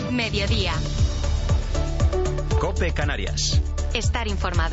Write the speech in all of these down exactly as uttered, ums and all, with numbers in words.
Mediodía. COPE Canarias. Estar informado.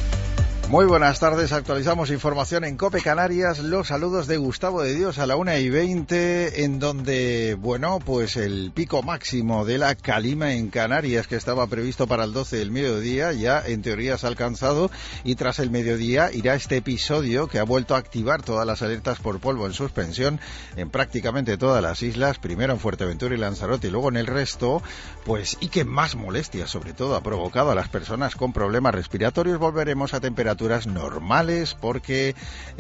Muy buenas tardes, actualizamos información en COPE Canarias. Los saludos de Gustavo de Dios a la una y veinte, en donde, bueno, pues el pico máximo de la calima en Canarias, que estaba previsto para el doce del mediodía, ya en teoría se ha alcanzado, y tras el mediodía irá este episodio que ha vuelto a activar todas las alertas por polvo en suspensión en prácticamente todas las islas, primero en Fuerteventura y Lanzarote y luego en el resto, pues, y que más molestias sobre todo ha provocado a las personas con problemas respiratorios. Volveremos a temperaturas normales porque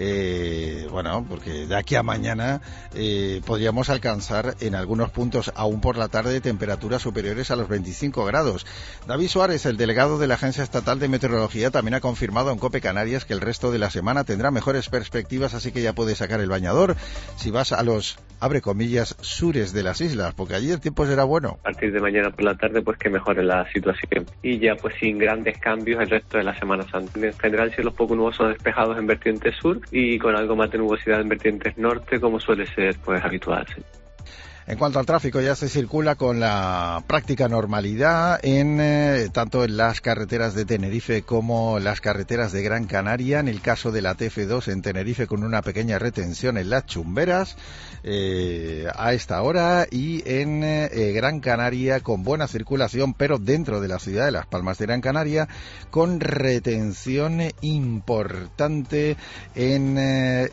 eh, bueno, porque de aquí a mañana eh, podríamos alcanzar en algunos puntos aún por la tarde temperaturas superiores a los veinticinco grados. David Suárez, el delegado de la Agencia Estatal de Meteorología, también ha confirmado en COPE Canarias que el resto de la semana tendrá mejores perspectivas, así que ya puedes sacar el bañador si vas a los, abre comillas, sures de las islas, porque allí el tiempo será bueno. A partir de mañana por la tarde pues que mejore la situación y ya pues sin grandes cambios el resto de la Semana Santa. En general cielos poco nubosos despejados en vertiente sur y con algo más de nubosidad en vertientes norte, como suele ser pues habitual. Sí. En cuanto al tráfico, ya se circula con la práctica normalidad en eh, tanto en las carreteras de Tenerife como las carreteras de Gran Canaria. En el caso de la T F dos en Tenerife, con una pequeña retención en las Chumberas eh, a esta hora, y en eh, Gran Canaria con buena circulación, pero dentro de la ciudad de Las Palmas de Gran Canaria con retención importante en eh,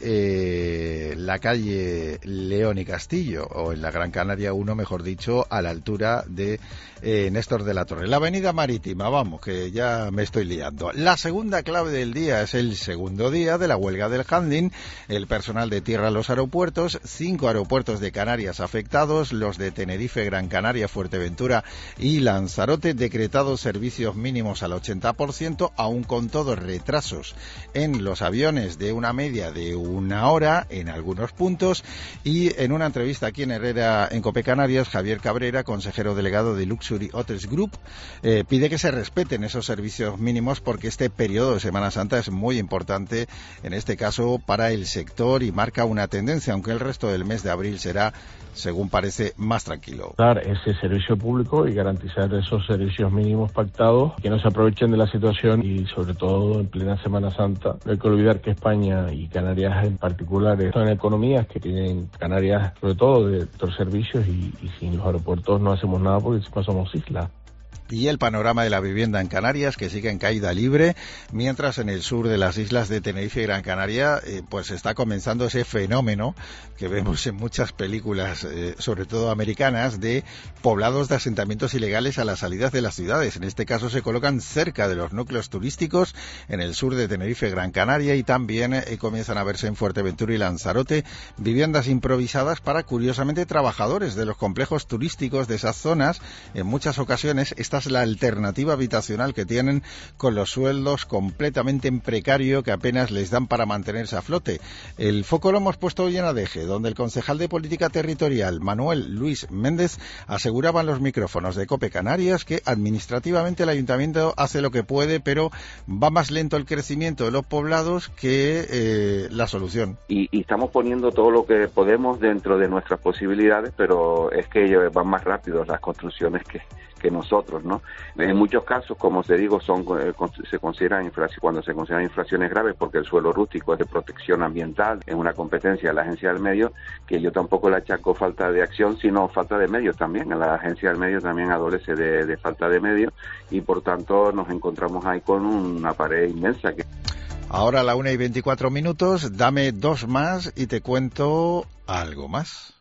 eh, la calle León y Castillo, o en la Gran Canaria uno, mejor dicho, a la altura de eh, Néstor de la Torre. La avenida Marítima, vamos, que ya me estoy liando. La segunda clave del día es el segundo día de la huelga del handling. El personal de tierra a los aeropuertos, cinco aeropuertos de Canarias afectados, los de Tenerife, Gran Canaria, Fuerteventura y Lanzarote, decretados servicios mínimos al ochenta por ciento, aún con todos retrasos en los aviones de una media de una hora en algunos puntos. Y en una entrevista aquí en Herrera, en COPE Canarias, Javier Cabrera, consejero delegado de Luxury Hotels Group, eh, pide que se respeten esos servicios mínimos porque este periodo de Semana Santa es muy importante, en este caso para el sector, y marca una tendencia, aunque el resto del mes de abril será, según parece, más tranquilo. Dar ese servicio público y garantizar esos servicios mínimos pactados, que no se aprovechen de la situación, y sobre todo en plena Semana Santa. No hay que olvidar que España y Canarias en particular son economías que tienen Canarias sobre todo de otros servicios, y, y sin los aeropuertos no hacemos nada porque no somos islas. Y el panorama de la vivienda en Canarias, que sigue en caída libre, mientras en el sur de las islas de Tenerife y Gran Canaria eh, pues está comenzando ese fenómeno que vemos en muchas películas, eh, sobre todo americanas, de poblados de asentamientos ilegales a las salidas de las ciudades. En este caso se colocan cerca de los núcleos turísticos en el sur de Tenerife y Gran Canaria, y también eh, comienzan a verse en Fuerteventura y Lanzarote viviendas improvisadas para, curiosamente, trabajadores de los complejos turísticos de esas zonas. En muchas ocasiones esta es la alternativa habitacional que tienen, con los sueldos completamente en precario que apenas les dan para mantenerse a flote. El foco lo hemos puesto hoy en Adeje, donde el concejal de Política Territorial, Manuel Luis Méndez, aseguraba en los micrófonos de COPE Canarias que administrativamente el ayuntamiento hace lo que puede, pero va más lento el crecimiento de los poblados que eh, la solución. Y, y estamos poniendo todo lo que podemos dentro de nuestras posibilidades, pero es que van más rápido las construcciones que que nosotros, ¿no? En muchos casos, como te digo, son eh, se consideran infracciones, cuando se consideran infracciones graves, porque el suelo rústico es de protección ambiental, es una competencia de la Agencia del Medio, que yo tampoco le achaco falta de acción, sino falta de medios también. La Agencia del Medio también adolece de, de falta de medios, y por tanto nos encontramos ahí con una pared inmensa. Que... Ahora a la una y veinticuatro minutos, dame dos más y te cuento algo más.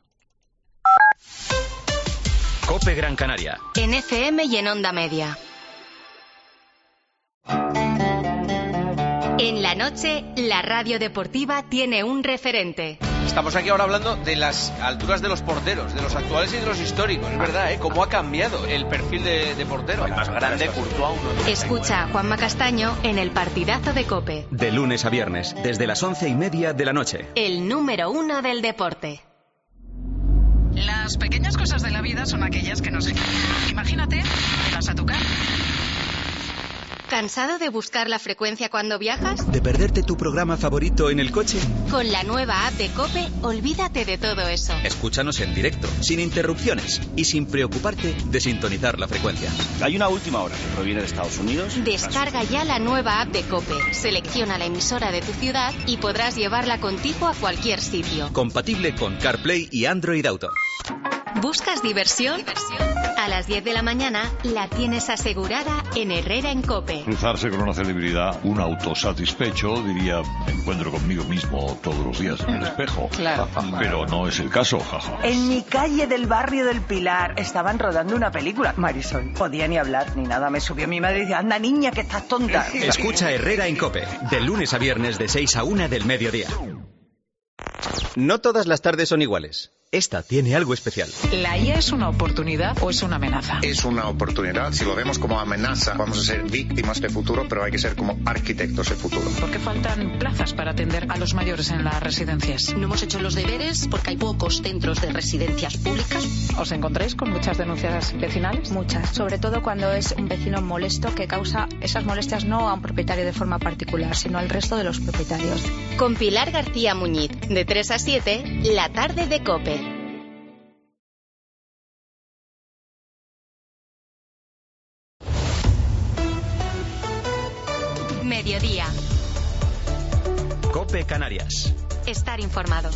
COPE Gran Canaria. En F M y en Onda Media. En la noche, la radio deportiva tiene un referente. Estamos aquí ahora hablando de las alturas de los porteros, de los actuales y de los históricos. Es verdad, ¿eh? Cómo ha cambiado el perfil de, de portero. El más grande, Courtois. Uno Escucha a Juanma Castaño en el partidazo de COPE. De lunes a viernes, desde las once y media de la noche. El número uno del deporte. Las pequeñas cosas de la vida son aquellas que nos... Imagínate, te vas a tocar. ¿Cansado de buscar la frecuencia cuando viajas? ¿De perderte tu programa favorito en el coche? Con la nueva app de COPE, olvídate de todo eso. Escúchanos en directo, sin interrupciones y sin preocuparte de sintonizar la frecuencia. Hay una última hora que proviene de Estados Unidos. Descarga ya la nueva app de COPE, selecciona la emisora de tu ciudad y podrás llevarla contigo a cualquier sitio. Compatible con CarPlay y Android Auto. ¿Buscas diversión? A las diez de la mañana la tienes asegurada en Herrera en COPE. Cruzarse con una celebridad, un autosatisfecho, diría, me encuentro conmigo mismo todos los días en el espejo. Claro. Pero no es el caso, jaja. En mi calle del barrio del Pilar estaban rodando una película. Marisol, podía ni hablar ni nada. Me subió mi madre y dice, anda niña, que estás tonta. Escucha Herrera en COPE, de lunes a viernes de seis a una del mediodía. No todas las tardes son iguales. Esta tiene algo especial. ¿La I A es una oportunidad o es una amenaza? Es una oportunidad. Si lo vemos como amenaza, vamos a ser víctimas del futuro, pero hay que ser como arquitectos del futuro. ¿Por qué faltan plazas para atender a los mayores en las residencias? No hemos hecho los deberes porque hay pocos centros de residencias públicas. ¿Os encontráis con muchas denuncias vecinales? Muchas, sobre todo cuando es un vecino molesto que causa esas molestias no a un propietario de forma particular, sino al resto de los propietarios. Con Pilar García Muñiz, de tres a siete, la tarde de COPE. Mediodía. COPE Canarias. Estar informado.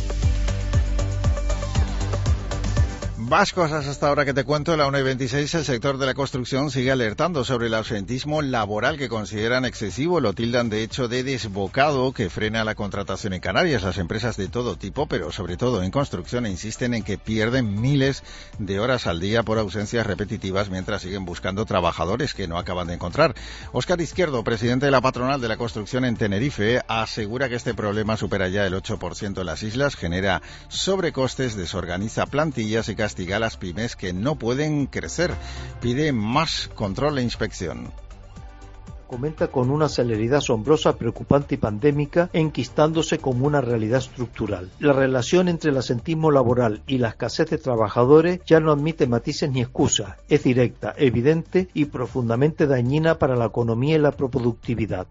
Más cosas hasta ahora que te cuento. La una y veintiséis, el sector de la construcción sigue alertando sobre el ausentismo laboral que consideran excesivo. Lo tildan de hecho de desbocado que frena la contratación en Canarias. Las empresas de todo tipo, pero sobre todo en construcción, insisten en que pierden miles de horas al día por ausencias repetitivas mientras siguen buscando trabajadores que no acaban de encontrar. Óscar Izquierdo, presidente de la patronal de la construcción en Tenerife, asegura que este problema supera ya el ocho por ciento en las islas, genera sobrecostes, desorganiza plantillas y castiga a las pymes que no pueden crecer. Pide más control e inspección. Comenta con una celeridad asombrosa, preocupante y pandémica, enquistándose como una realidad estructural. La relación entre el asentismo laboral y la escasez de trabajadores ya no admite matices ni excusas. Es directa, evidente y profundamente dañina para la economía y la productividad.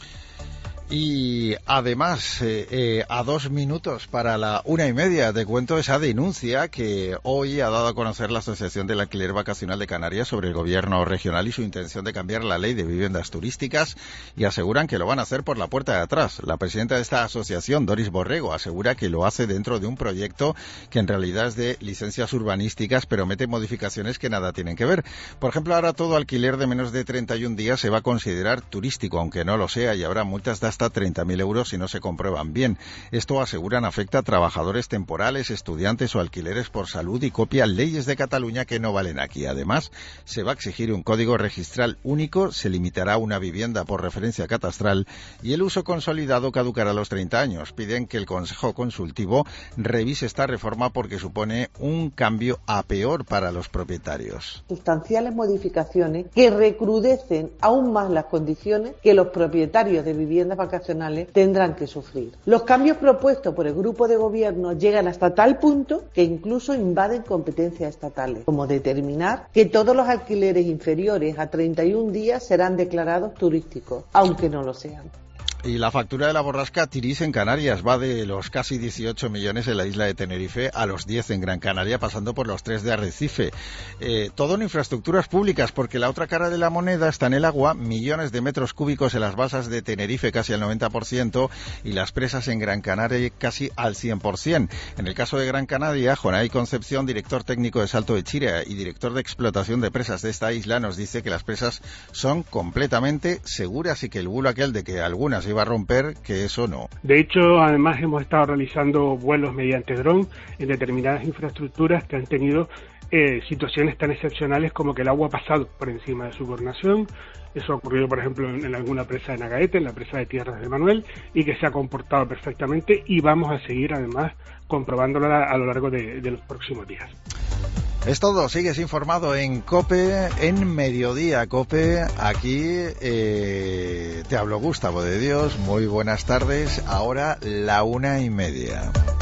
Y además, eh, eh, a dos minutos para la una y media, te cuento esa denuncia que hoy ha dado a conocer la Asociación del Alquiler Vacacional de Canarias sobre el gobierno regional y su intención de cambiar la ley de viviendas turísticas, y aseguran que lo van a hacer por la puerta de atrás. La presidenta de esta asociación, Doris Borrego, asegura que lo hace dentro de un proyecto que en realidad es de licencias urbanísticas, pero mete modificaciones que nada tienen que ver. Por ejemplo, ahora todo alquiler de menos de treinta y un días se va a considerar turístico, aunque no lo sea, y habrá multas de hasta treinta mil euros si no se comprueban bien. Esto, aseguran, afecta a trabajadores temporales, estudiantes o alquileres por salud y copia leyes de Cataluña que no valen aquí. Además, se va a exigir un código registral único, se limitará una vivienda por referencia catastral y el uso consolidado caducará a los treinta años. Piden que el Consejo Consultivo revise esta reforma porque supone un cambio a peor para los propietarios. Sustanciales modificaciones que recrudecen aún más las condiciones que los propietarios de viviendas vacacionales tendrán que sufrir. Los cambios propuestos por el grupo de gobierno llegan hasta tal punto que incluso invaden competencias estatales, como determinar que todos los alquileres inferiores a treinta y un días serán declarados turísticos, aunque no lo sean. Y la factura de la borrasca Tiris en Canarias va de los casi dieciocho millones en la isla de Tenerife a los diez en Gran Canaria, pasando por los tres de Arrecife. Eh, todo en infraestructuras públicas, porque la otra cara de la moneda está en el agua, millones de metros cúbicos en las basas de Tenerife, casi al noventa por ciento, y las presas en Gran Canaria casi al cien por ciento. En el caso de Gran Canaria, Jonay Concepción, director técnico de Salto de Chira y director de explotación de presas de esta isla, nos dice que las presas son completamente seguras y que el bulo aquel de que algunas iba a romper, que eso no. De hecho, además hemos estado realizando vuelos mediante dron en determinadas infraestructuras que han tenido eh, situaciones tan excepcionales como que el agua ha pasado por encima de su gobernación. Eso ha ocurrido, por ejemplo, en, en alguna presa de Nagaete, en la presa de Tierras de Manuel, y que se ha comportado perfectamente, y vamos a seguir además comprobándolo a, a lo largo de, de los próximos días. Es todo, sigues informado en COPE, en Mediodía COPE. Aquí eh, te hablo Gustavo de Dios, muy buenas tardes, ahora la una y media.